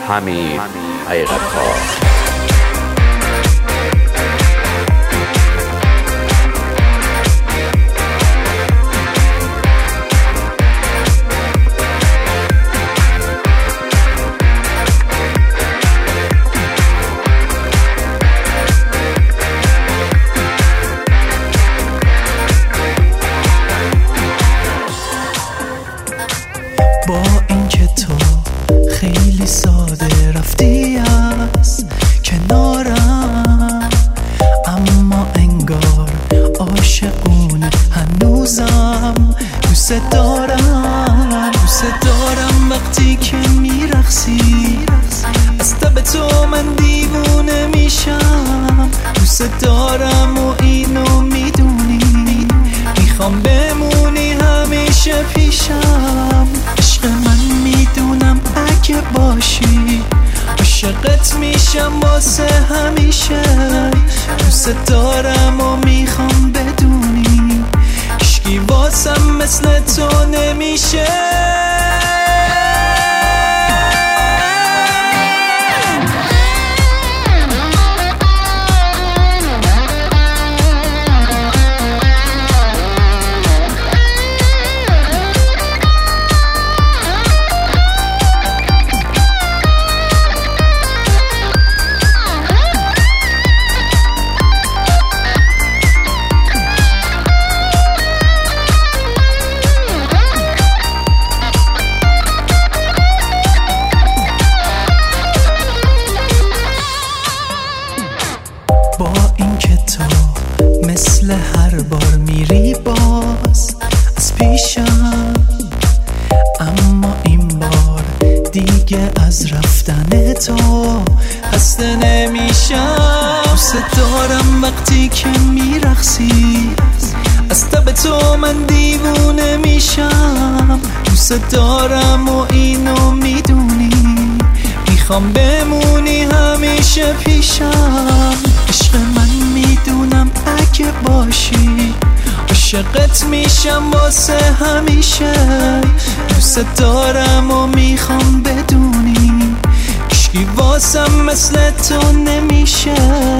همین حقیقت ها. با اینکه تو خیلی ساده رفتی از کنارم، اما انگار عاشقونه هنوزم. دوست دارم وقتی که میرقصی، از تب تو من دیوونه میشم. دوست دارم و اینو میدونی، میخوام بمونی همیشه پیشم. عشق من میدونم اگه باشی، عاشقت میشم واسه همیشه. دوست دارم و میخوام بدونی، هیچکی واسم مثل تو نمیشه. با اینکه تو مثل هر بار میری باز از پیشم، اما این بار دیگه از رفتن تو خسته نمیشم. دوست دارم وقتی که میرقصی، از تب تو من دیوونه میشم. دوست دارم و اینو میدونی، میخوام بمونی همیشه پیشم. عشق من میدونم اگه باشی، عاشقت میشم واسه همیشه. دوست دارم و میخوام بدونی، هیچکی واسم مثل تو نمیشه.